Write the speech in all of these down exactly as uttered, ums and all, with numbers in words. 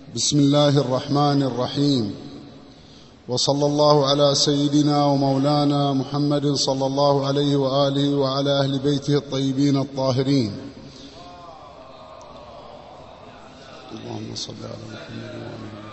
بسم الله الرحمن الرحيم، وصلى الله على سيدنا ومولانا محمد صلى الله عليه وآله وعلى أهل بيته الطيبين الطاهرين. اللهم صل على محمد وآله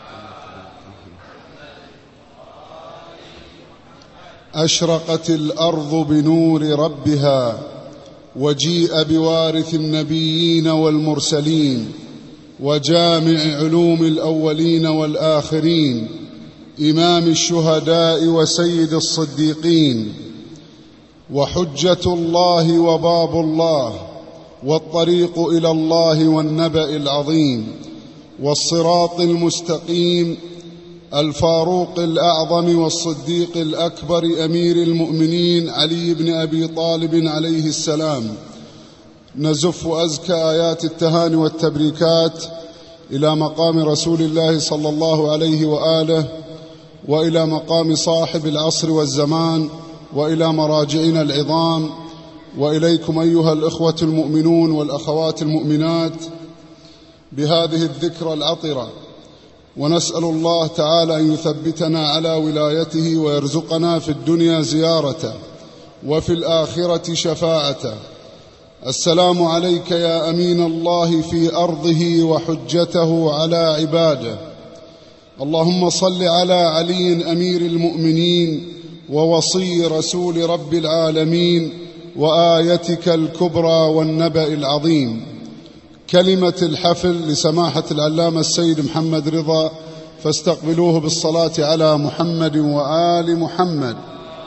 وآله. أشرقت الأرض بنور ربها، وجيء بوارث النبيين والمرسلين، وجامع علوم الأولين والآخرين، إمام الشهداء وسيد الصديقين، وحجة الله وباب الله، والطريق إلى الله والنبأ العظيم، والصراط المستقيم، الفاروق الأعظم والصديق الأكبر أمير المؤمنين علي بن أبي طالب عليه السلام. نزف أزكى آيات التهاني والتبريكات إلى مقام رسول الله صلى الله عليه وآله، وإلى مقام صاحب العصر والزمان، وإلى مراجعنا العظام، وإليكم أيها الإخوة المؤمنون والأخوات المؤمنات بهذه الذكرى العطرة. ونسأل الله تعالى أن يثبتنا على ولايته، ويرزقنا في الدنيا زيارته، وفي الآخرة شفاعته. السلام عليك يا أمين الله في أرضه وحجته على عباده. اللهم صل على علي أمير المؤمنين ووصي رسول رب العالمين، وآيتك الكبرى والنبأ العظيم. كلمة الحفل لسماحة العلامة السيد محمد رضا، فاستقبلوه بالصلاة على محمد وآل محمد.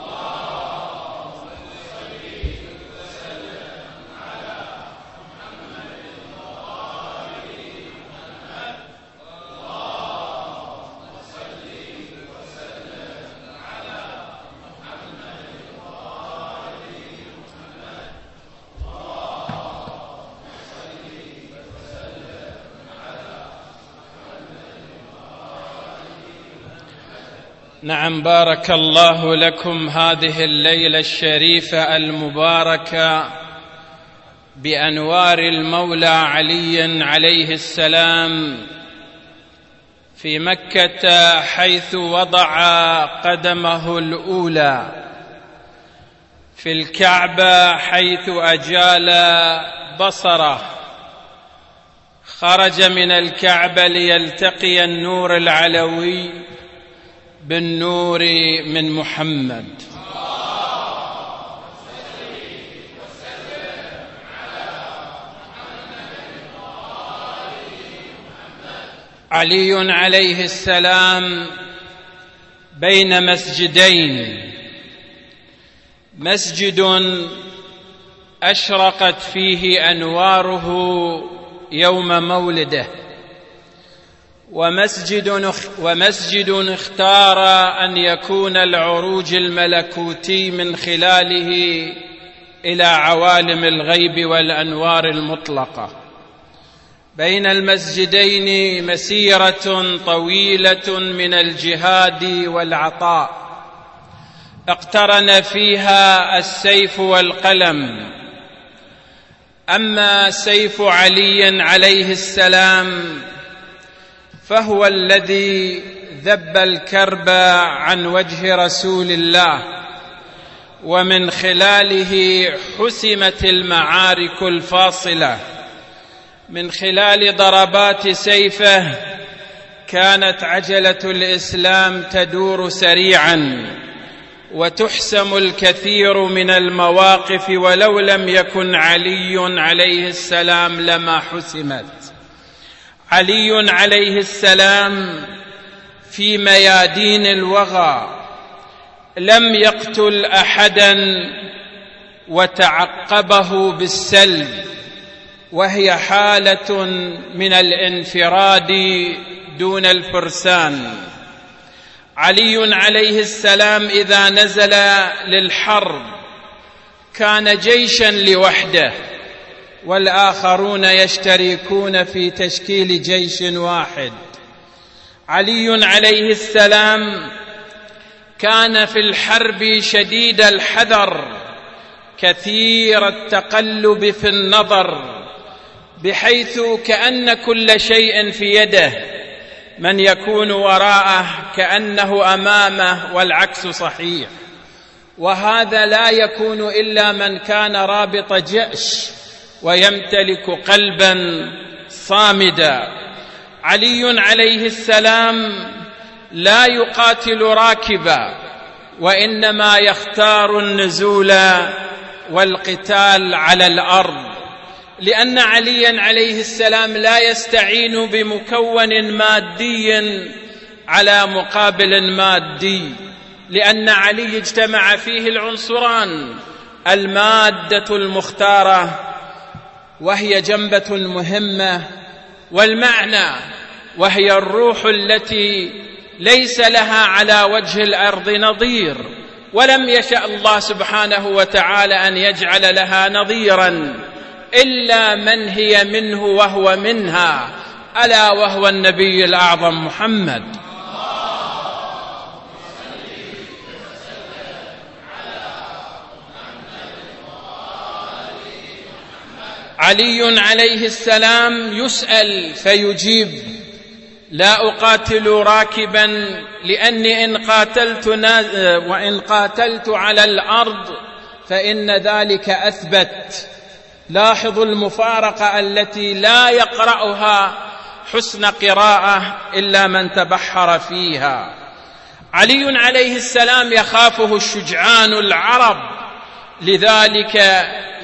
نعم، بارك الله لكم هذه الليلة الشريفة المباركة بأنوار المولى علي عليه السلام في مكة، حيث وضع قدمه الأولى، في الكعبة حيث أجال بصره، خرج من الكعبة ليلتقي النور العلوي بالنور من محمد. علي عليه السلام بين مسجدين، مسجد أشرقت فيه أنواره يوم مولده، ومسجد ومسجد اختار أن يكون العروج الملكوتي من خلاله إلى عوالم الغيب والأنوار المطلقة. بين المسجدين مسيرة طويلة من الجهاد والعطاء، اقترن فيها السيف والقلم. أما سيف علي عليه السلام فهو الذي ذب الكرب عن وجه رسول الله، ومن خلاله حسمت المعارك الفاصلة. من خلال ضربات سيفه كانت عجلة الإسلام تدور سريعا، وتحسم الكثير من المواقف، ولو لم يكن علي عليه السلام لما حسمت. علي عليه السلام في ميادين الوغى لم يقتل أحدا وتعقبه بالسلب، وهي حالة من الانفراد دون الفرسان. علي عليه السلام إذا نزل للحرب كان جيشا لوحده، والآخرون يشتركون في تشكيل جيش واحد. علي عليه السلام كان في الحرب شديد الحذر، كثير التقلب في النظر، بحيث كأن كل شيء في يده من يكون وراءه كأنه أمامه، والعكس صحيح. وهذا لا يكون إلا من كان رابط جأش ويمتلك قلبا صامدا. علي عليه السلام لا يقاتل راكبا، وإنما يختار النزول والقتال على الأرض، لأن عليا عليه السلام لا يستعين بمكون مادي على مقابل مادي، لأن علي اجتمع فيه العنصران: المادة المختارة وهي جنبة مهمة، والمعنى وهي الروح التي ليس لها على وجه الأرض نظير، ولم يشأ الله سبحانه وتعالى أن يجعل لها نظيرا إلا من هي منه وهو منها، ألا وهو النبي الأعظم محمد. علي عليه السلام يسأل فيجيب: لا أقاتل راكبا، لأني إن قاتلت وإن قاتلت على الأرض فإن ذلك أثبت. لاحظوا المفارقة التي لا يقرأها حسن قراءة إلا من تبحر فيها. علي عليه السلام يخافه الشجعان العرب، لذلك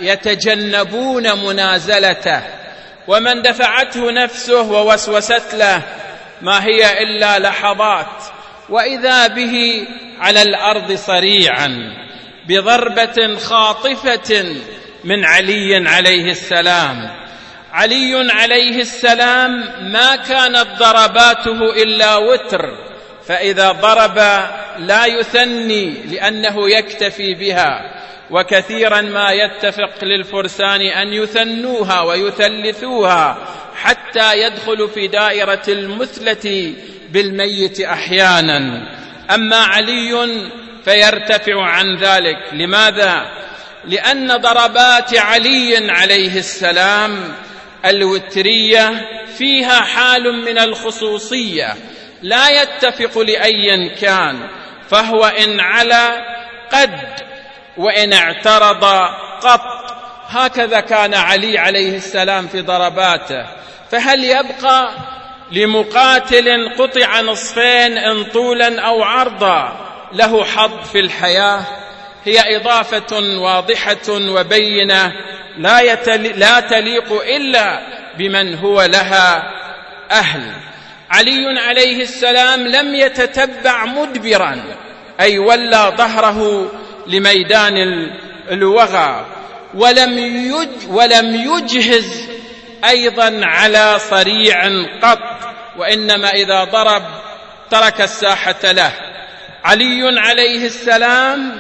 يتجنبون منازلته، ومن دفعته نفسه ووسوست له ما هي إلا لحظات وإذا به على الأرض صريعا بضربة خاطفة من علي عليه السلام. علي عليه السلام ما كانت ضرباته إلا وتر، فإذا ضرب لا يثني لأنه يكتفي بها، وكثيرا ما يتفق للفرسان أن يثنوها ويثلثوها حتى يدخل في دائرة المثلة بالميت أحيانا. أما علي فيرتفع عن ذلك. لماذا؟ لأن ضربات علي عليه السلام الوترية فيها حال من الخصوصية لا يتفق لأي كان، فهو إن علا قد، وإن اعترض قط. هكذا كان علي عليه السلام في ضرباته. فهل يبقى لمقاتل قطع نصفين إن طولا أو عرضا له حظ في الحياة؟ هي إضافة واضحة وبينة لا, يتل... لا تليق إلا بمن هو لها أهل. علي عليه السلام لم يتتبع مدبرا، أي ولى ظهره لميدان الوغى، ولم, يج... ولم يجهز أيضا على صريع قط، وإنما إذا ضرب ترك الساحة له. علي عليه السلام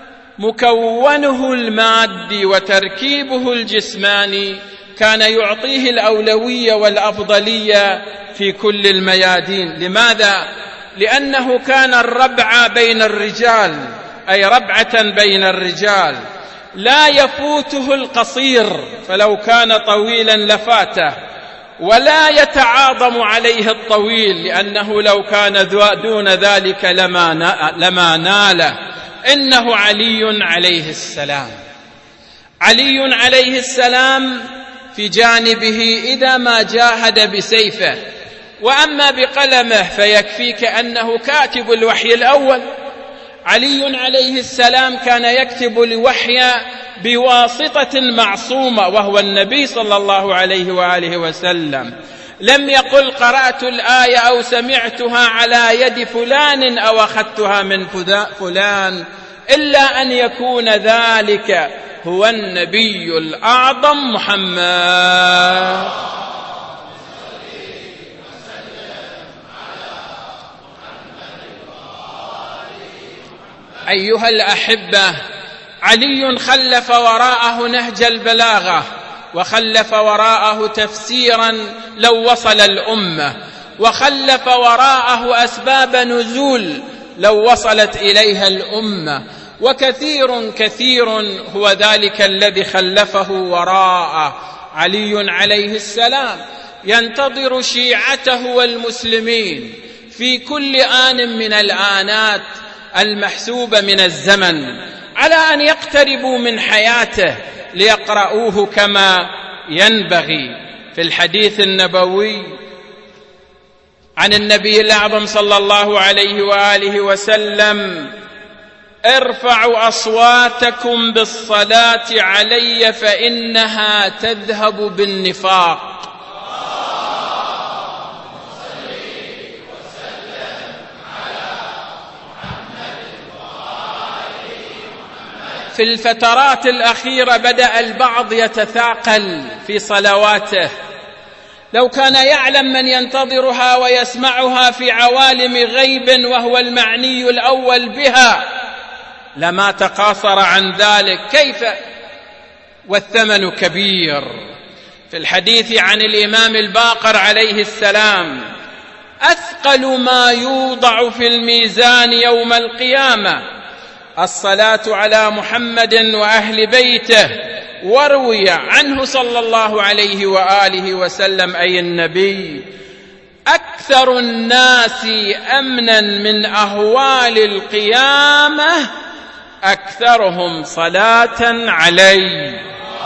مكونه المادي وتركيبه الجسماني كان يعطيه الأولوية والأفضلية في كل الميادين. لماذا؟ لأنه كان الربع بين الرجال، أي ربعة بين الرجال، لا يفوته القصير، فلو كان طويلا لفاته، ولا يتعاظم عليه الطويل، لأنه لو كان دون ذلك لما, لما ناله. إنه علي عليه السلام. علي عليه السلام في جانبه إذا ما جاهد بسيفه، وأما بقلمه فيكفيك أنه كاتب الوحي الأول. علي عليه السلام كان يكتب الوحي بواسطة معصومة، وهو النبي صلى الله عليه وآله وسلم. لم يقل قرأت الآية أو سمعتها على يد فلان أو أخذتها من فلان، إلا أن يكون ذلك هو النبي الأعظم محمد. أيها الأحبة، علي خلف وراءه نهج البلاغة، وخلف وراءه تفسيرا لو وصل الأمة، وخلف وراءه أسباب نزول لو وصلت إليها الأمة، وكثير كثير هو ذلك الذي خلفه وراءه علي عليه السلام. ينتظر شيعته والمسلمين في كل آن من الآنات المحسوبة من الزمن على أن يقتربوا من حياته ليقرؤوه كما ينبغي. في الحديث النبوي عن النبي الأعظم صلى الله عليه وآله وسلم: ارفعوا أصواتكم بالصلاة علي فإنها تذهب بالنفاق. في الفترات الأخيرة بدأ البعض يتثاقل في صلواته، لو كان يعلم من ينتظرها ويسمعها في عوالم غيب وهو المعني الأول بها لما تقاصر عن ذلك. كيف والثمن كبير. في الحديث عن الإمام الباقر عليه السلام: أثقل ما يوضع في الميزان يوم القيامة الصلاة على محمد وأهل بيته. وروي عنه صلى الله عليه وآله وسلم أي النبي: أكثر الناس أمنا من أهوال القيامة أكثرهم صلاة علي.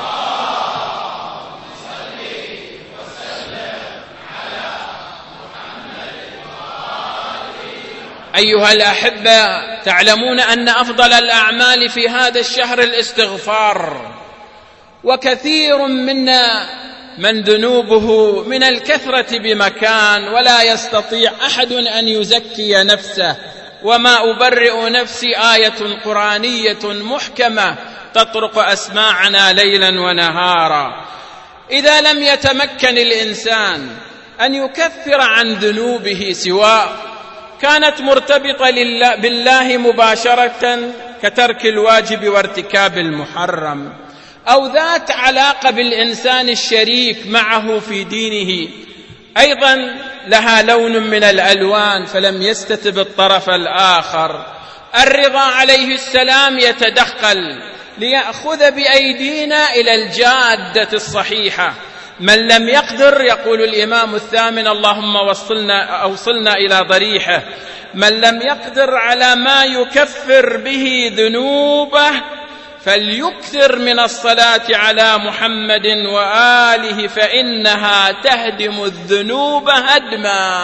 أيها الأحبة، تعلمون أن أفضل الأعمال في هذا الشهر الاستغفار، وكثير منا من ذنوبه من الكثرة بمكان ولا يستطيع أحد أن يزكي نفسه. وما أبرئ نفسي آية قرآنية محكمة تطرق أسماعنا ليلا ونهارا. إذا لم يتمكن الإنسان أن يكفر عن ذنوبه سواء كانت مرتبطة بالله مباشرة كترك الواجب وارتكاب المحرم، أو ذات علاقة بالإنسان الشريك معه في دينه أيضا لها لون من الألوان فلم يستتب الطرف الآخر. الرضا عليه السلام يتدخل ليأخذ بأيدينا إلى الجادة الصحيحة. من لم يقدر، يقول الإمام الثامن: اللهم وصلنا أوصلنا إلى ضريحه. من لم يقدر على ما يكفر به ذنوبه فليكثر من الصلاة على محمد وآله فإنها تهدم الذنوب هدما.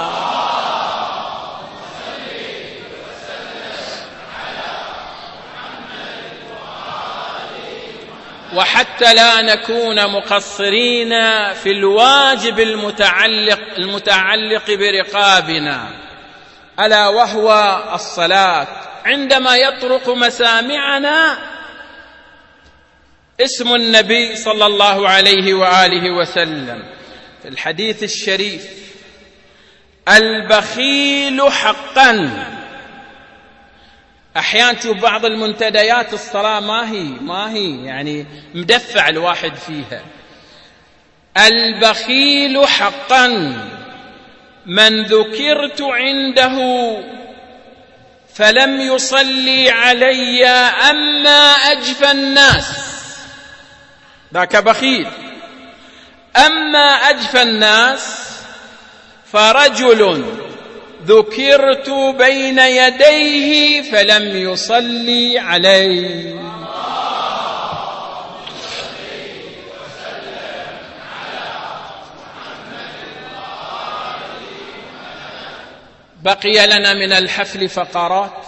وحتى لا نكون مقصرين في الواجب المتعلق, المتعلق برقابنا ألا وهو الصلاة، عندما يطرق مسامعنا اسم النبي صلى الله عليه وآله وسلم في الحديث الشريف: البخيل حقا. أحيانا تشوف بعض المنتديات الصلاة ما هي ما هي يعني مدفع الواحد فيها. البخيل حقا من ذكرت عنده فلم يصلي علي أما أجفى الناس، ذاك بخيل. أما أجفى الناس فرجل ذكرت بين يديه فلم يصلي علي. بقي لنا من الحفل فقرات.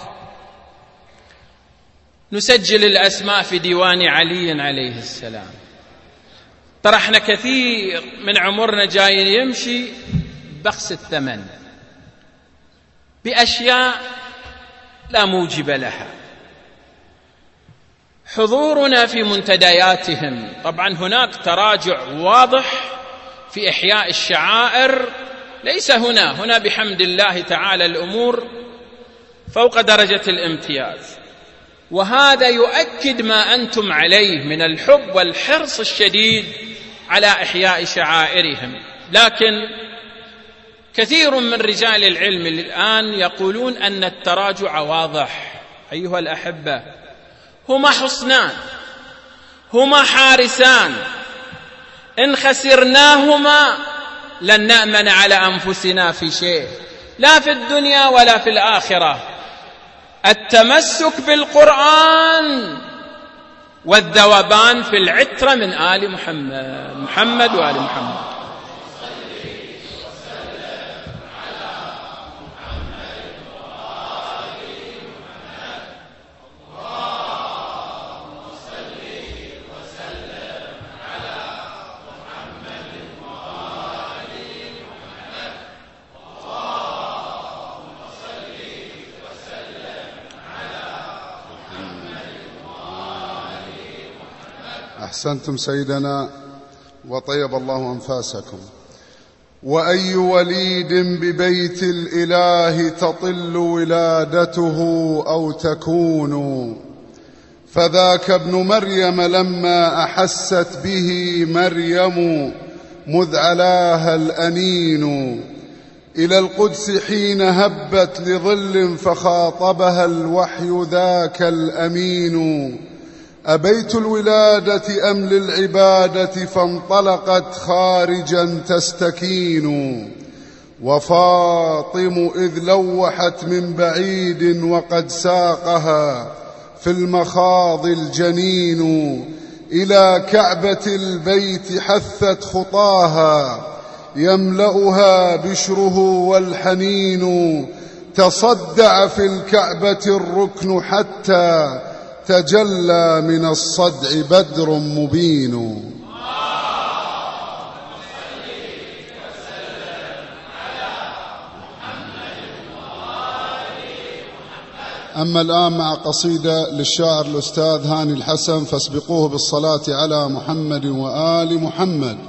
نسجل الأسماء في ديوان علي عليه السلام. طرحنا كثير من عمرنا جايين يمشي بخس الثمن بأشياء لا موجب لها. حضورنا في منتدياتهم، طبعا هناك تراجع واضح في إحياء الشعائر، ليس هنا هنا بحمد الله تعالى الأمور فوق درجة الامتياز، وهذا يؤكد ما أنتم عليه من الحب والحرص الشديد على إحياء شعائرهم. لكن كثير من رجال العلم الآن يقولون أن التراجع واضح. أيها الأحبة، هما حصنان، هما حارسان، إن خسرناهما لن نأمن على أنفسنا في شيء، لا في الدنيا ولا في الآخرة. التمسك بالقرآن والذوبان في العترة من آل محمد محمد وآل محمد. أحسنتم سيدنا وطيب الله أنفاسكم. وأي وليد ببيت الإله تطل ولادته أو تكون، فذاك ابن مريم لما أحست به مريم مذ علاها الأنين، إلى القدس حين هبت لظل فخاطبها الوحي ذاك الأمين. أبيت الولادة أم للعبادة فانطلقت خارجا تستكين، وفاطم إذ لوحت من بعيد وقد ساقها في المخاض الجنين، إلى كعبة البيت حثت خطاها يملأها بشره والحنين، تصدع في الكعبة الركن حتى تجلى من الصدع بدر مبين. أما الآن مع قصيدة للشاعر الأستاذ هاني الحسن، فاسبقوه بالصلاة على محمد وآل محمد.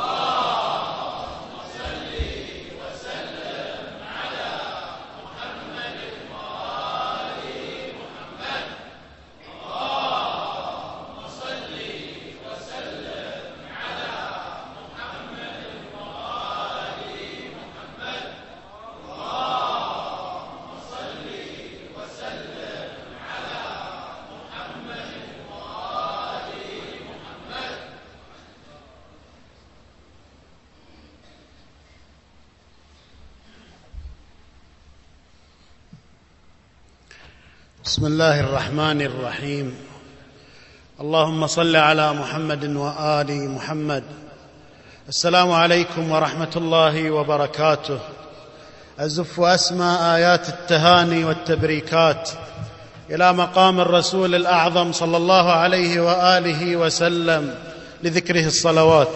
بسم الله الرحمن الرحيم. اللهم صل على محمد وآل محمد. السلام عليكم ورحمة الله وبركاته. أزف وأسمع آيات التهاني والتبريكات إلى مقام الرسول الأعظم صلى الله عليه وآله وسلم لذكره الصلوات.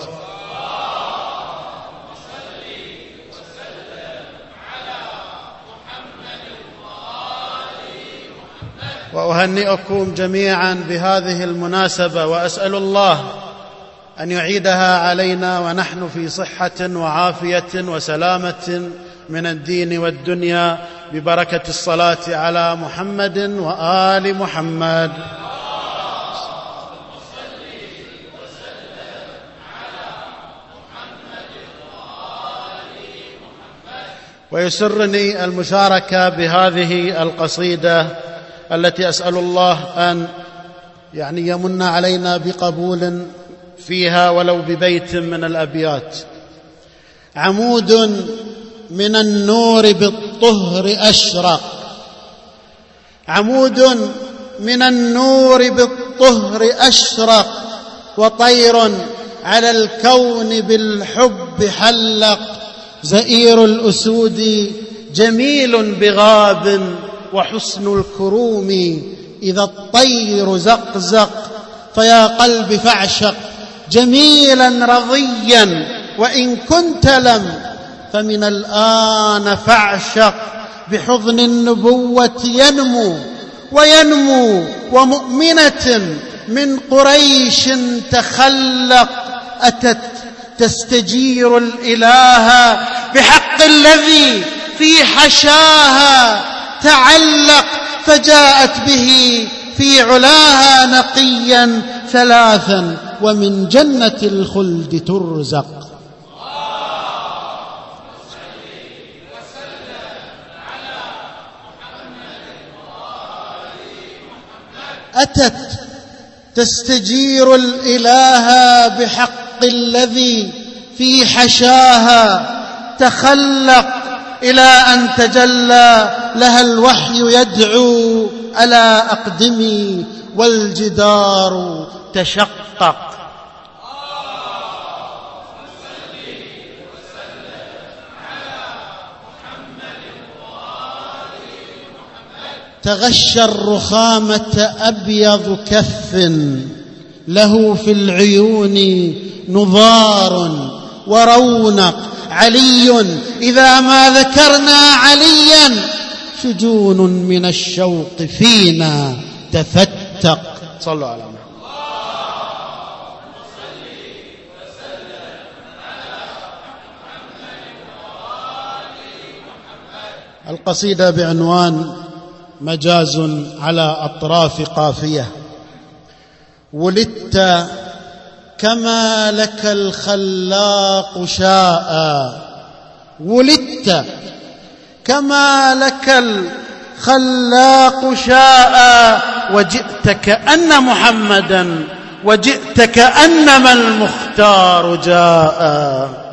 وأهنئكم جميعا بهذه المناسبة، وأسأل الله أن يعيدها علينا ونحن في صحة وعافية وسلامة من الدين والدنيا، ببركة الصلاة على محمد وآل محمد. ويسرني المشاركة بهذه القصيدة التي أسأل الله أن يعني يمن علينا بقبول فيها ولو ببيت من الأبيات. عمود من النور بالطهر أشرق، عمود من النور بالطهر أشرق، وطير على الكون بالحب حلق، زئير الأسود جميل بغاب، وحسن الكروم إذا الطير زقزق، فيا قلب فاعشق جميلا رضيا، وإن كنت لم فمن الآن فاعشق، بحضن النبوة ينمو وينمو، ومؤمنة من قريش تخلق، أتت تستجير الإله بحق الذي في حشاها تعلق، فجاءت به في علاها نقيا ثلاثا، ومن جنة الخلد ترزق. أتت تستجير الإله بحق الذي في حشاها تخلق إلى أن تجلى لها الوحي يدعو ألا أقدمي والجدار تشقق. تغشى الرخامة أبيض كف له في العيون نضار ورونق. علي إذا ما ذكرنا عليا شجون من الشوق فينا تفتق. صلوا على محمد. القصيدة بعنوان مجاز على أطراف قافية. ولدت كما لك الخلاق شاء، ولدت كما لك الخلاق شاء، وجئت كأن محمدا وجئت كأنما المختار جاء.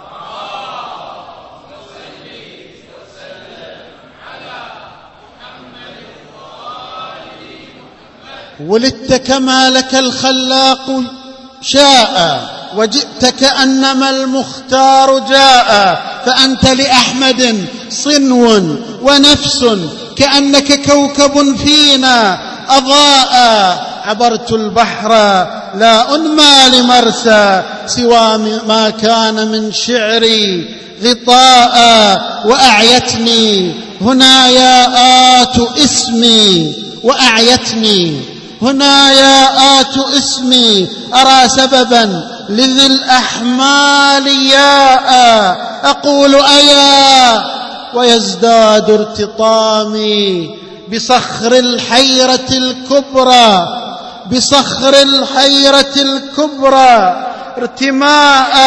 ولدت كما لك الخلاق شاء، وجئت كأنما المختار جاء. فأنت لأحمد صنو ونفس، كأنك كوكب فينا أضاء. عبرت البحر لا أنمى لمرسى، سوى ما كان من شعري غطاء. وأعيتني هنا ياءات اسمي، وأعيتني هنا ياءات اسمي، أرى سببا لذي الأحمال ياء. أقول أيا ويزداد ارتطامي بصخر الحيرة الكبرى، بصخر الحيرة الكبرى ارتماء.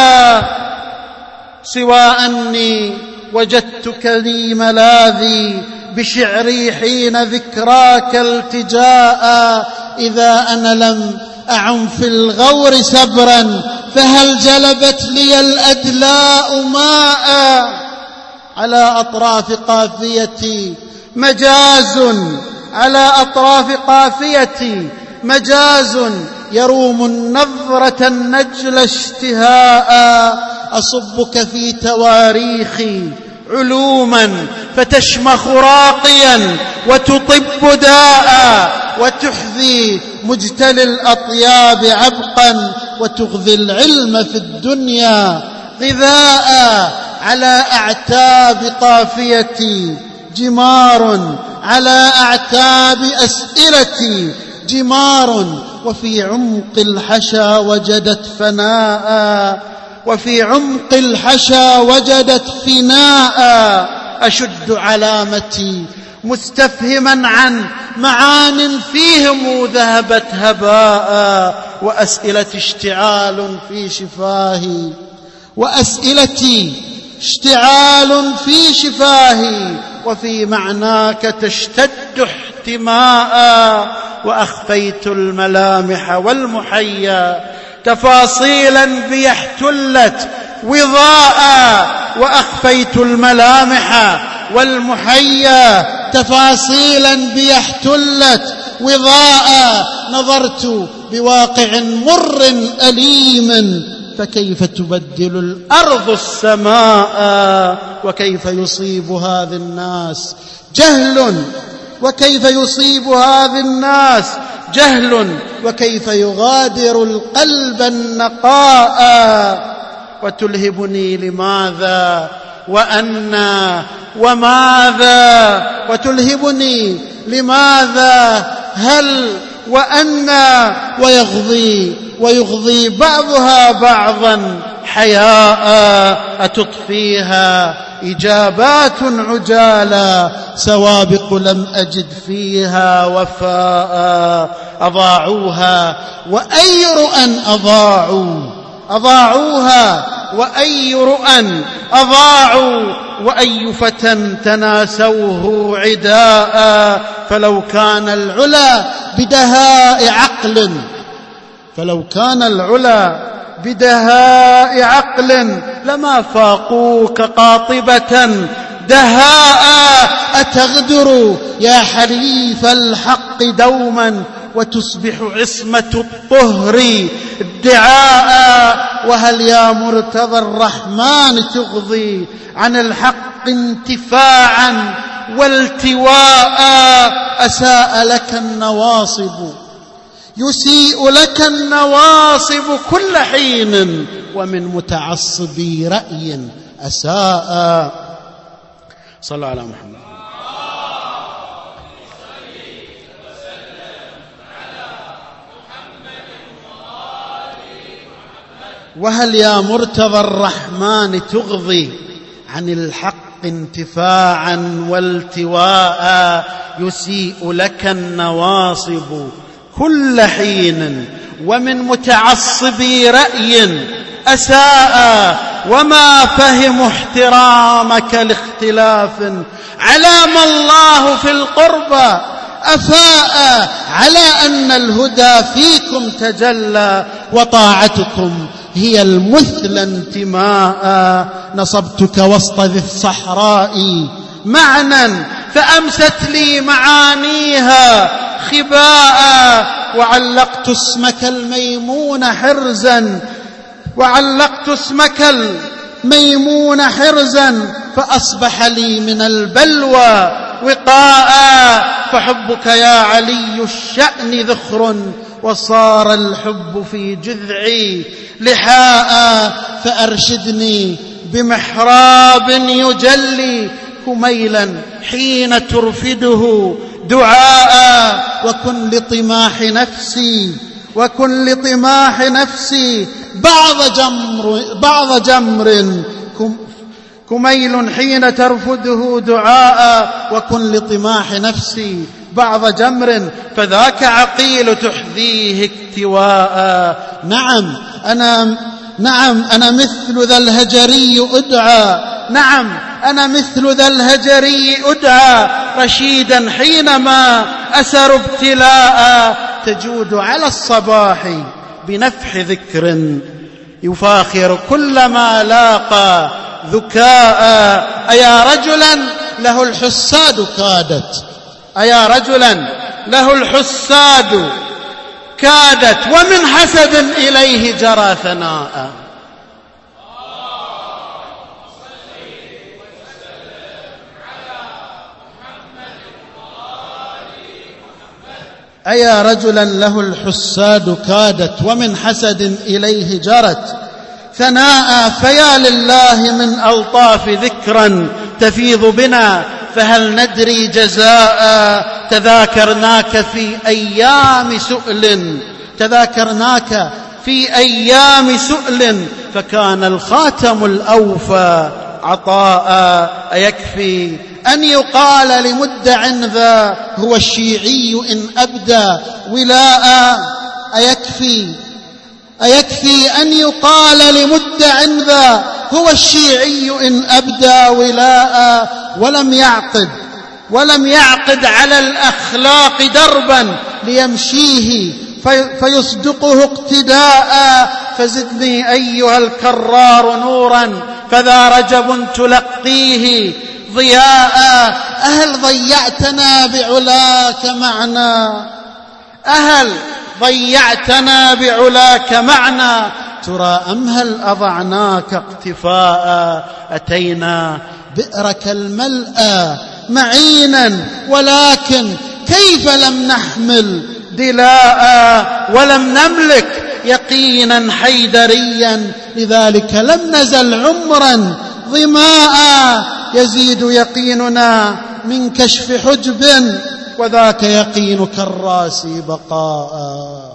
سوى أني وجدتك لي ملاذي بشعري حين ذكراك التجاء. إذا أنا لم أعم في الغور سبرا، فهل جلبت لي الأدلاء ماء. على أطراف قافيتي مجاز، على أطراف قافيتي مجاز يروم النظرة النجل اشتهاء. أصبك في تواريخي علوما فتشمخ راقيا وتطب داء، وتحذي مجتلي الأطياب عبقا، وتغذي العلم في الدنيا غذاء. على أعتاب قافيتي جمار، على أعتاب أسئلتي جمار، وفي عمق الحشا وجدت فناء، وفي عمق الحشا وجدت فناء. أشد علامتي مستفهما عن معان فيهم ذهبت هباء. وأسئلتي اشتعال في شفاهي، وأسئلتي اشتعال في شفاهي، وفي معناك تشتد احتماء. وأخفيت الملامح والمحيا تفاصيلا بي احتلت وضاء. وأخفيت الملامح والمحيا تفاصيلا بي احتلت وضاء. نظرت بواقع مر أليم، فكيف تبدل الأرض السماء. وكيف يصيب هذا الناس جهل، وكيف يصيب هذا الناس جهل، وكيف يغادر القلب النقاء. وتلهبني لماذا وأنا وماذا، وتلهبني لماذا هل وأنا، ويغضي ويغضي بعضها بعضا حياء. أتطفيها إجابات عجالا، سوابق لم أجد فيها وفاء. أضاعوها وأي رؤى أضاعوا، أضاعوها وأي رؤى أضاعوا. وأي فتى تناسوه عداء. فلو كان العلا بدهاء عقل، فلو كان العلا بدهاء عقل لما فاقوك قاطبة دهاء. أتغدر يا حليف الحق دوما وتصبح عصمة الطهر ادعاء. وهل يا مرتضى الرحمن تغضي عن الحق انتفاعا والتواء؟ أساء لك النواصب يسيء لك النواصب كل حين ومن متعصبي رأي أساء. صلى على محمد. وهل يا مرتضى الرحمن تغضي عن الحق انتفاعا والتواء؟ يسيء لك النواصب كل حين ومن متعصبي رأي أساء. وما فهم احترامك لاختلاف علام الله في القربى أفاء. على أن الهدى فيكم تجلى وطاعتكم هي المثل انتماء. نصبتك وسط ذي الصحراء معنى فأمست لي معانيها خباء. وعلقت اسمك الميمون حرزا وعلقت اسمك الميمون حرزا فأصبح لي من البلوى وقاء. فحبك يا علي الشأن ذخر وصار الحب في جذعي لحاء. فأرشدني بمحراب يجلي كميلا حين ترفده دعاء. وكن لطماح نفسي وكن لطماح نفسي بعض جمر بعض جمر كميل حين ترفده دعاء. وكن لطماح نفسي بعض جمر فذاك عقيل تحذيه اكتواء. نعم أنا نعم أنا مثل ذا الهجري أدعى نعم أنا مثل ذا الهجري أدعى رشيدا حينما أسر ابتلاء. تجود على الصباح بنفح ذكر يفاخر كلما لاقى ذكاء. أيا رجلا له الحساد كادت أيا رجلا له الحساد كادت ومن حسد إليه جرى ثناء. أيا رجلا له الحساد كادت ومن حسد إليه جرت ثناء. فيا لله من ألطاف ذكرا تفيض بنا فهل ندري جزاء. تذاكرناك في أيام سؤل تذاكرناك في أيام سؤل فكان الخاتم الأوفى عطاء. أيكفي أن يقال لمدع ذا هو الشيعي إن أبدى ولاء. أيكفي أيكفي أن يقال لمدع ذا هو الشيعي إن أبدى ولاء. ولم يعقد ولم يعقد على الأخلاق دربا ليمشيه في فيصدقه اقتداء. فزدني أيها الكرار نورا فذا رجب تلقيه ضياء. أهل ضيعتنا بعلاك معنا أهل ضيعتنا بعلاك معنا ترى أم هل أضعناك اقتفاء. أتينا بئرك الملأى معينا ولكن كيف لم نحمل دلاء. ولم نملك يقينا حيدريا لذلك لم نزل عمرا ظماء. يزيد يقيننا من كشف حجب وذاك يقين كالراس بقاء.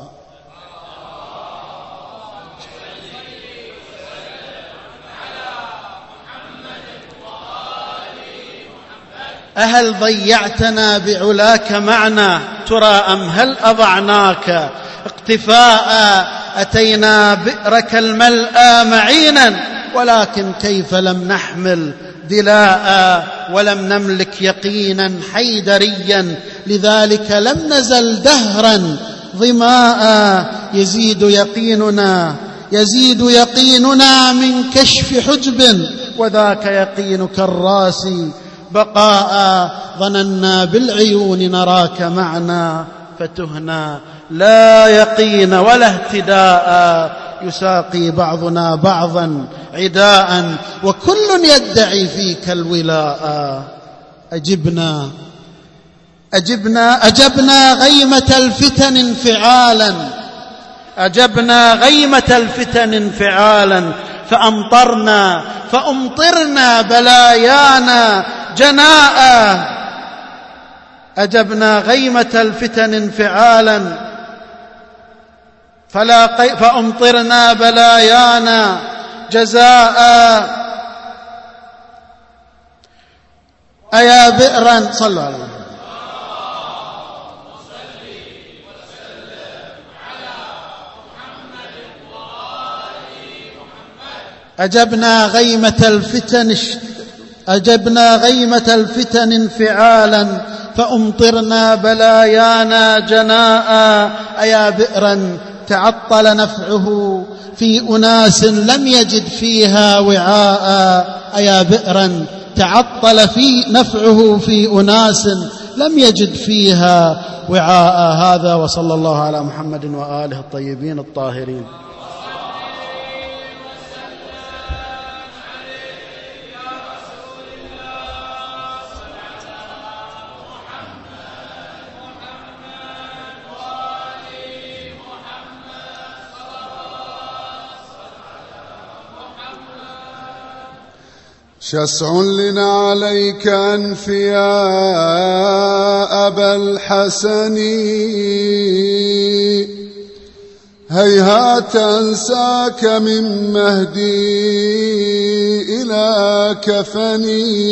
أهل ضيعتنا بعلاك معنا ترى أم هل أضعناك اقتفاء. أتينا بئرك الملأى معينا ولكن كيف لم نحمل دلاء. ولم نملك يقينا حيدريا لذلك لم نزل دهرا ظماء. يزيد يقيننا يزيد يقيننا من كشف حجب، وذاك يقين كالراس بقاء. ظننا بالعيون نراك معنا فتهنا، لا يقين ولا اهتداء. يساقي بعضنا بعضا عداء، وكل يدعي فيك الولاء. أجبنا أجبنا أجبنا غيمة الفتن انفعالا، أجبنا غيمة الفتن انفعالا، فأمطرنا فأمطرنا بلايانا جناء. أجبنا غيمة الفتن انفعالا فلا قي... فأمطرنا بلايانا جزاء. أيا بئرا صلوا على محمد. أجبنا غيمة الفتن أجبنا غيمة الفتن انفعالا، فأمطرنا بلايانا جناء. أيا بئرا تعطل نفعه في أناس لم يجد فيها وعاء. أيا بئرا تعطل في نفعه في أناس لم يجد فيها وعاء. هذا وصلى الله على محمد وآله الطيبين الطاهرين. شسع لنا عليك أنف يا أبا الحسن، هيهات أنساك من مهدي إلى كفني.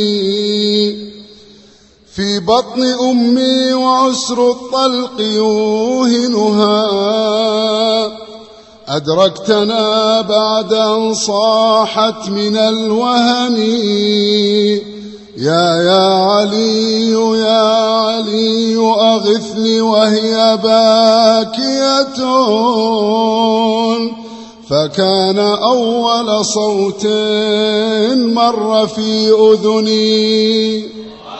في بطن أمي وعسر الطلق يوهنها، أدركتنا بعد أن صاحت من الوهن. يا يا علي يا علي أغثني وهي باكية، فكان أول صوت مر في أذني.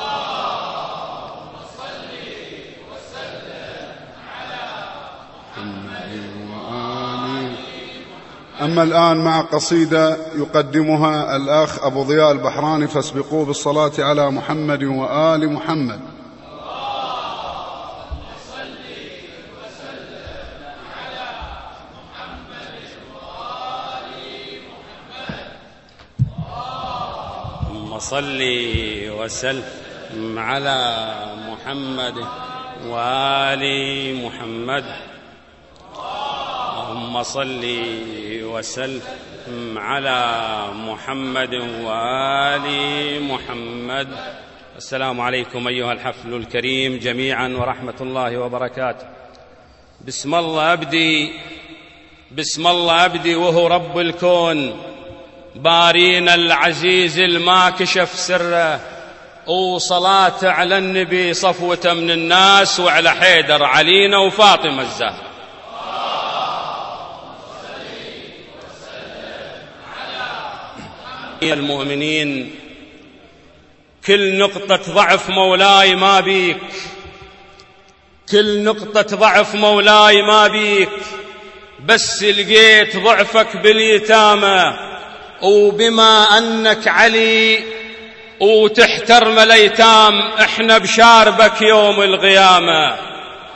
أما الآن مع قصيدة يقدمها الأخ أبو ضياء البحراني، فاسبقوه بالصلاة على محمد وآل محمد. اللهم صل وسلم على محمد وآل محمد. اللهم صل وسلم على محمد وآل محمد. السلام عليكم أيها الحفل الكريم جميعا ورحمة الله وبركاته. بسم الله أبدي بسم الله أبدي وهو رب الكون، بارينا العزيز الما كشف سره، وصلاة على النبي صفوة من الناس، وعلى حيدر علينا وفاطمة الزهرة. المؤمنين، كل نقطة ضعف مولاي ما بيك، كل نقطة ضعف مولاي ما بيك، بس لقيت ضعفك باليتامى، وبما أنك علي وتحترم الأيتام احنا بشاربك يوم القيامة.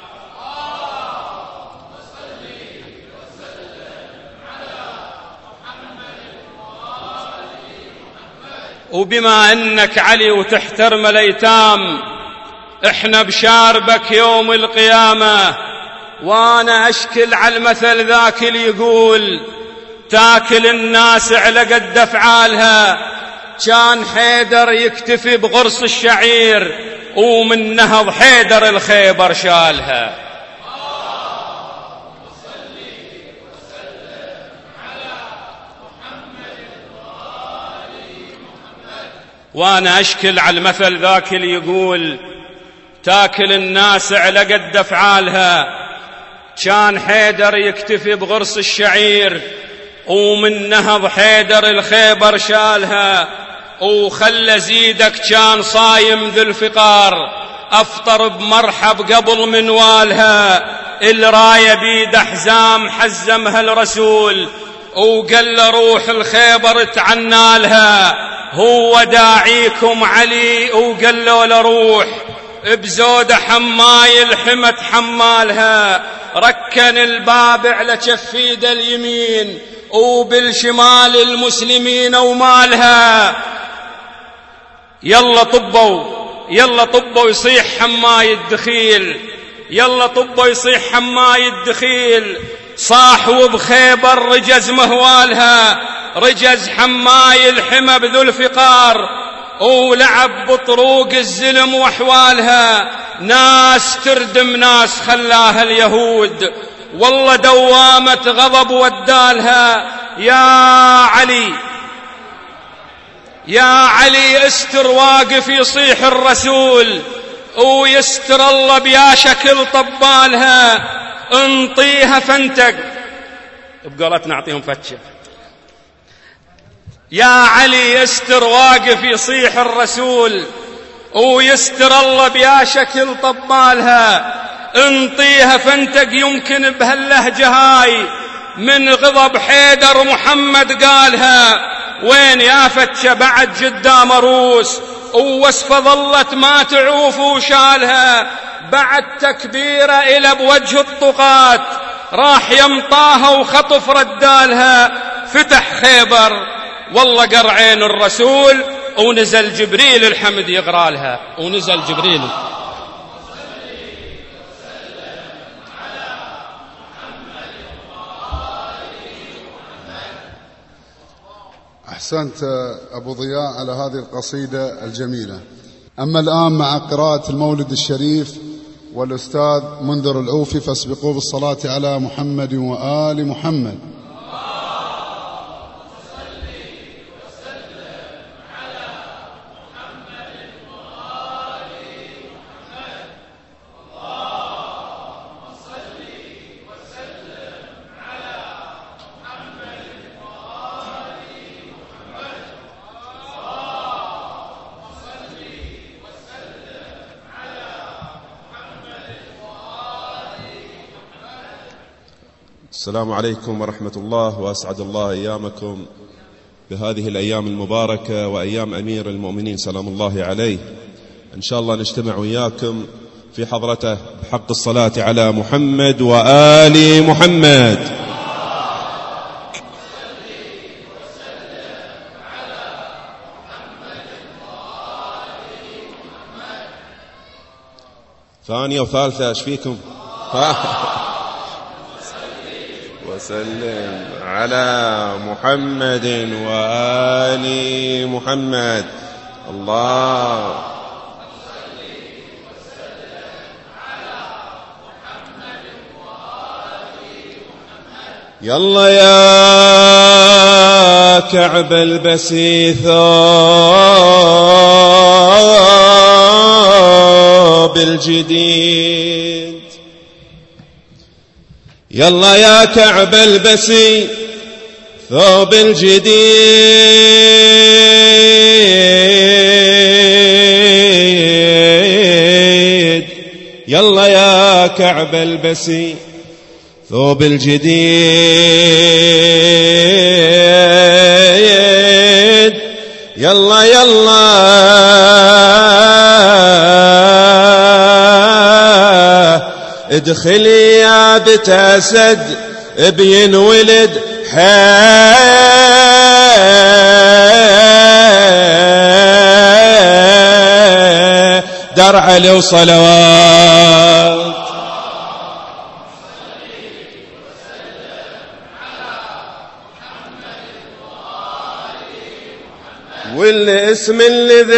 وبما أنك علي وتحترم الأيتام احنا بشاربك يوم القيامة. وانا اشكل على المثل ذاك اللي يقول تاكل الناس على قد افعالها، كان حيدر يكتفي بغرس الشعير ومن نهض حيدر الخيبر شالها. وانا اشكل على المثل ذاك اللي يقول تاكل الناس على قد افعالها، كان حيدر يكتفي بغرس الشعير ومن نهض حيدر الخيبر شالها، وخلى زيدك كان صايم ذو الفقار أفطر بمرحب قبل منوالها. الراية بيد حزام حزمها الرسول وقال له روح الخيبر تعنالها، هو داعيكم علي وقال له لروح بزودة حماي الحمت حمالها. ركن الباب على كفيد اليمين وبالشمال المسلمين ومالها. يلا طبوا يلا طبوا يصيح حماي الدخيل، يلا طبوا يصيح حماي الدخيل. صاحوا بخيبر رجز مهوالها، رجز حماي الحمى بذو الفقار، ولعب بطروق الزلم وحوالها. ناس تردم ناس خلاها اليهود، والله دوامة غضب ودالها. يا علي يا علي استر واقف يصيح الرسول، ويستر الله بيا شكل طبالها. انطيها فانتق بقولتنا اعطيهم فتشة. يا علي استر واقف يصيح الرسول، ويستر الله بيا شكل طبالها. انطيها فانتق يمكن بهاللهجة هاي من غضب حيدر محمد قالها. وين يا فتشة بعد قدام روس، ووسفة ظلت ما تعوف وشالها. بعد تكبيرة إلى بوجه الطقات راح يمطاها وخطف ردالها. فتح خيبر والله قرعين الرسول، ونزل جبريل الحمد يغرالها، ونزل جبريل. أحسنت أبو ضياء على هذه القصيدة الجميلة. أما الآن مع قراءة المولد الشريف والأستاذ منذر العوفي، فاسبقوا بالصلاة على محمد وآل محمد. السلام عليكم ورحمة الله، وأسعد الله أيامكم بهذه الأيام المباركة وأيام أمير المؤمنين سلام الله عليه. إن شاء الله نجتمع وياكم في حضرته بحق الصلاة على محمد وآل محمد. ثانية وثالثة ايش فيكم؟ وسلم على محمد وآل محمد. الله يلا يا كعب البسي ثوب الجديد، يلا يا كعب البسي ثوب الجديد، يلا يا كعب البسي ثوب الجديد، يلا يلا ادخلي يا بنت أسد بينولد حيدر علي وصلوات. والاسم الذي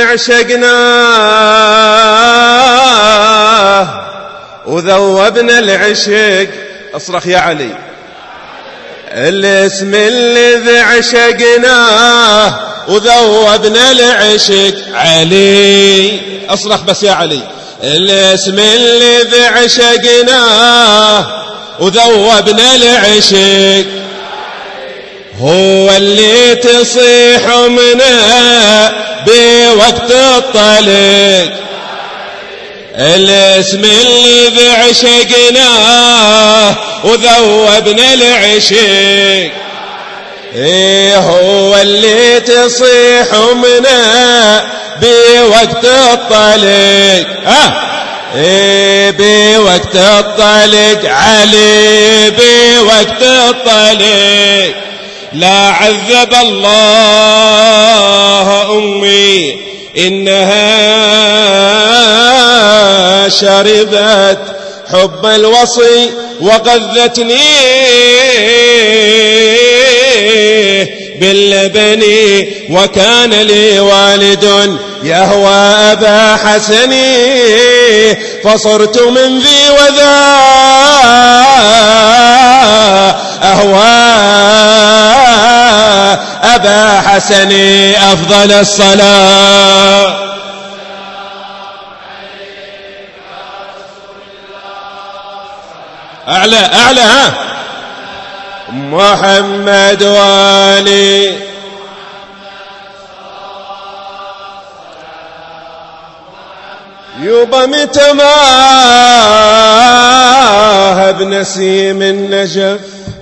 عشقناه وذوبنا العشق، اصرخ يا علي. الاسم الذي عشقناه وذوبنا العشق علي، اصرخ بس يا علي. الاسم الذي عشقناه وذوبنا العشق هو اللي تصيح منه بوقت الطلق، الاسم اللي عشقناه وذوبنا العشق. ايه هو اللي تصيح منه بوقت الطلق، اه ايه بوقت الطلق، علي بوقت الطلق. لا عذب الله أمي إنها شربت حب الوصي وغذتني باللبن، وكان لي والد يهوى أبا حسن، فصرت من ذي وذا أهوى أبا حسن. أفضل الصلاة أعلى أعلى ها محمد والي. يوبا متى ما هب نسيم النجف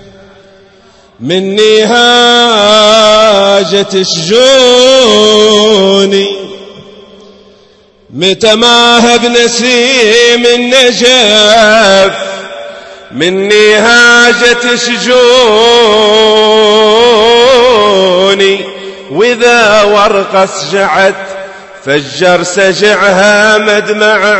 مني هاجت شجوني، متى ما هب نسيم النجف مني هاجت شجوني، وإذا ورقة سجعت فجر سجعها مدمع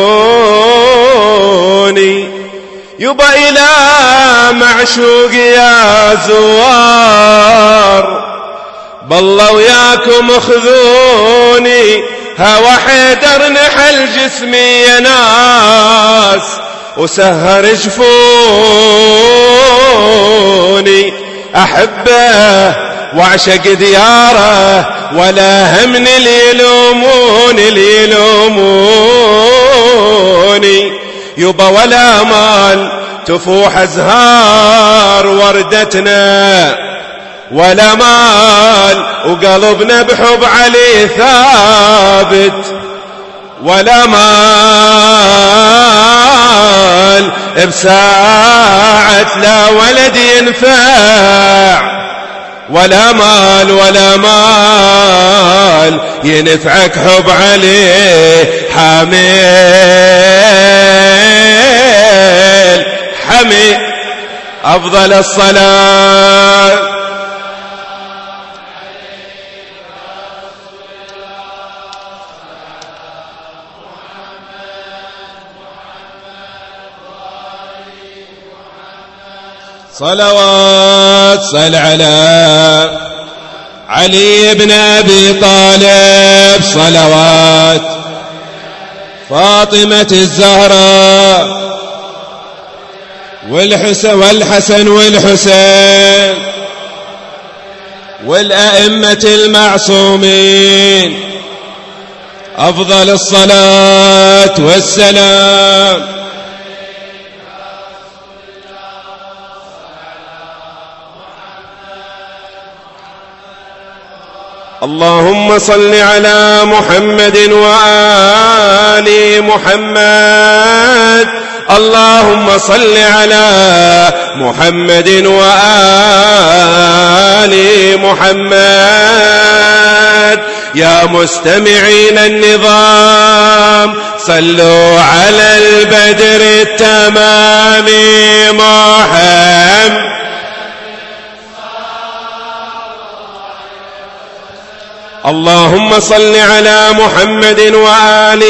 عيوني. يبا إلى معشوق يا زوار بالله وياكم اخذوني، هوى حيدر نحل جسمي يا ناس وسهر جفوني. أحبه وعشق دياره ولا همن اللي يلومون اللي يلوموني. يبا ولا مال تفوح أزهار وردتنا، ولا مال وقلبنا بحب علي ثابت، ولا مال بساعة لا ولد ينفع، ولا مال ولا مال ينفعك حب عليه حميل حمي. أفضل الصلاة صلوات صل على علي بن أبي طالب، صلوات فاطمة الزهراء والحسن والحسن والحسين والأئمة المعصومين. أفضل الصلاة والسلام اللهم صل على محمد وآل محمد. اللهم صل على محمد وآل محمد. يا مستمعين النظام صلوا على البدر التمام محمد. اللهم صل على محمد وآل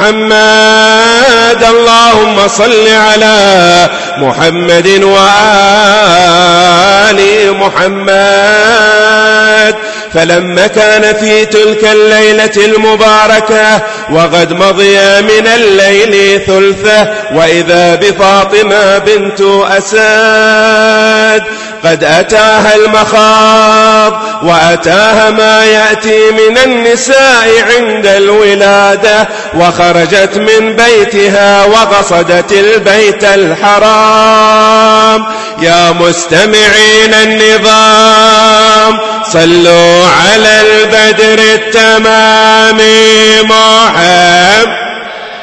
محمد. اللهم صل على محمد وآل محمد. فلما كان في تلك الليلة المباركة وقد مضي من الليل ثلثه، وإذا بفاطمة بنت أسد قد أتاها المخاض وأتاها ما يأتي من النساء عند الولادة، وخرجت من بيتها وقصدت البيت الحرام. يا مستمعين النظام صلوا على البدر التمام محمد.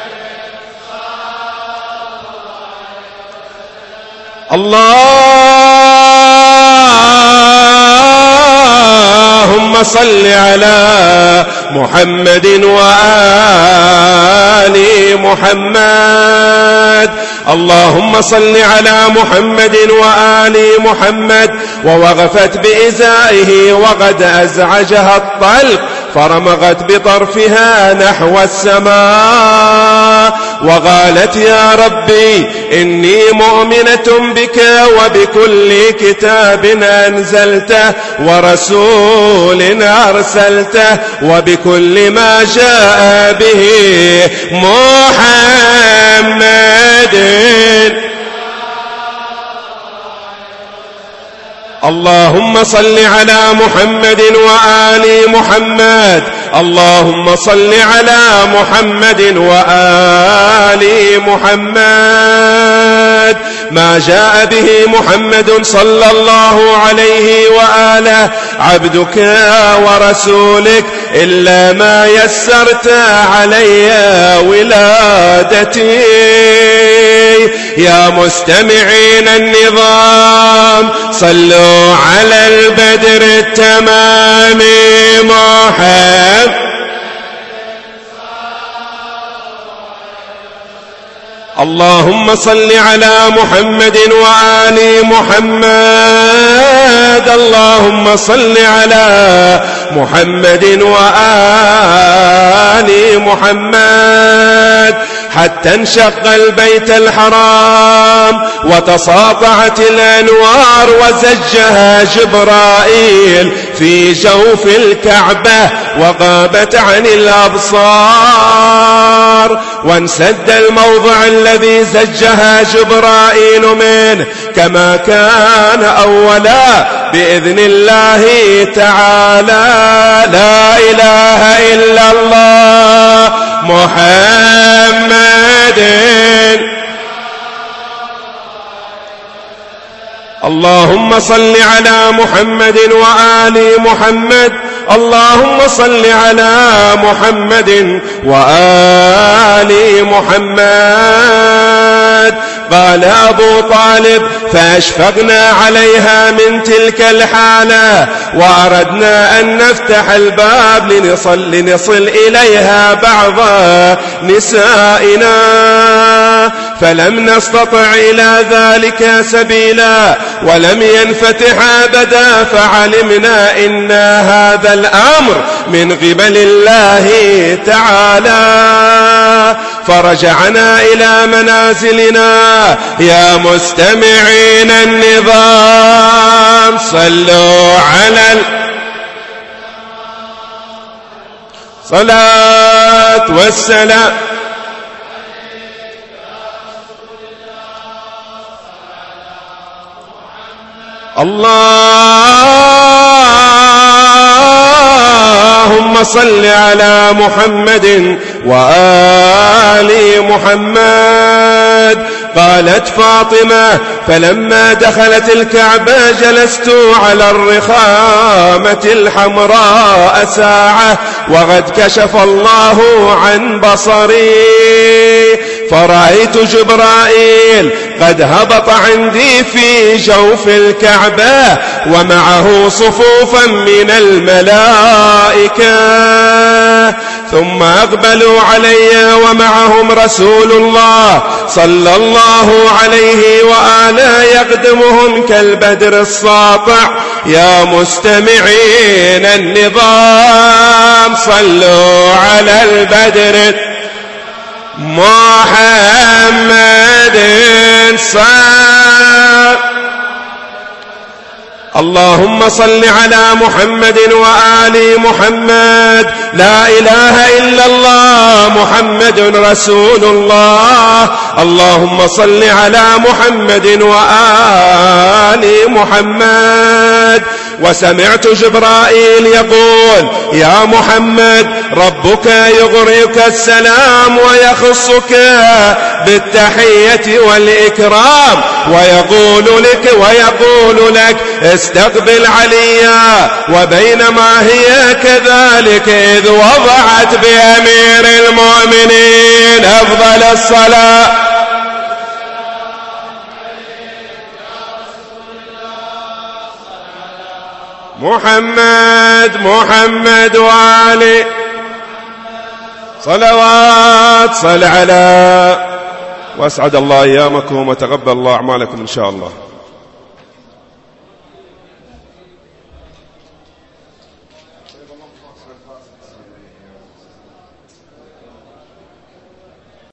اللهم صل على محمد وآل محمد. اللهم صل على محمد وآل محمد. ووقفت بإزائه وقد أزعجها الطلق فرمغت بطرفها نحو السماء وقالت يا ربي إني مؤمنة بك وبكل كتاب أنزلته ورسول أرسلته وبكل ما جاء به محمد. اللهم صل على محمد وآل محمد. اللهم صل على محمد وآل محمد. ما جاء به محمد صلى الله عليه وآله عبدك ورسولك إلا ما يسرت علي ولادتي. يا مستمعين النظام صلوا على البدر التمام محمد. اللهم صل على محمد وآل محمد. اللهم صل على محمد وآل محمد. حتى انشق البيت الحرام وتساطعت الأنوار وزجها جبرائيل في جوف الكعبة وغابت عن الأبصار، وانسد الموضع الذي زجها جبرائيل منه كما كان أولا بإذن الله تعالى. لا إله إلا الله محمد. اللهم صل على محمد وآل محمد. اللهم صل على محمد وآل محمد. قال أبو طالب فأشفقنا عليها من تلك الحالة وأردنا أن نفتح الباب لنصل, لنصل إليها بعض نسائنا فلم نستطع إلى ذلك سبيلا ولم ينفتح أبدا، فعلمنا إن هذا الأمر من قبل الله تعالى، فرجعنا إلى منازلنا. يا مستمعين النظام صلوا على الصلاة والسلام. اللهم صل على محمد وآل محمد. قالت فاطمة فلما دخلت الكعبة جلست على الرخامة الحمراء ساعة وقد كشف الله عن بصري، فرأيت جبرائيل قد هبط عندي في جوف الكعبة ومعه صفوفا من الملائكة، ثم أقبلوا علي ومعهم رسول الله صلى الله عليه وآله يقدمهم كالبدر الساطع. يا مستمعين النظام صلوا على البدر محمد صلى. اللهم صل على محمد وآل محمد. لا إله إلا الله محمد رسول الله. اللهم صل على محمد وآل محمد. وسمعت جبرائيل يقول: يا محمد ربك يغريك السلام ويخصك بالتحية والإكرام ويقول لك ويقول لك استقبل عليا. وبينما هي كذلك إذ وضعت بأمير المؤمنين أفضل الصلاة محمد محمد وآله صلوات صل على. واسعد الله أيامكم وتقبل الله أعمالكم إن شاء الله.